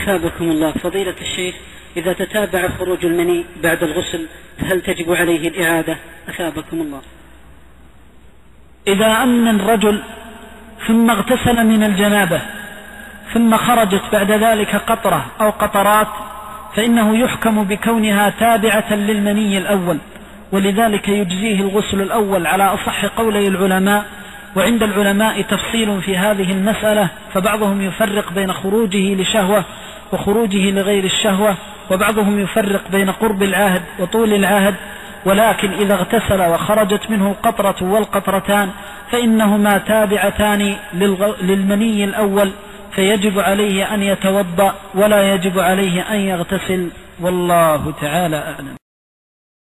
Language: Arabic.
أثابكم الله. فضيلة الشيخ، إذا تتابع خروج المني بعد الغسل فهل تجب عليه الإعادة؟ أثابكم الله. إذا أمن الرجل ثم اغتسل من الجنابة ثم خرجت بعد ذلك قطرة أو قطرات فإنه يحكم بكونها تابعة للمني الأول، ولذلك يجزيه الغسل الأول على أصح قولي العلماء. وعند العلماء تفصيل في هذه المسألة، فبعضهم يفرق بين خروجه لشهوة وخروجه لغير الشهوة، وبعضهم يفرق بين قرب العهد وطول العهد. ولكن إذا اغتسل وخرجت منه القطرة والقطرتان فإنهما تابعتان للمني الأول، فيجب عليه أن يتوضأ ولا يجب عليه أن يغتسل، والله تعالى أعلم.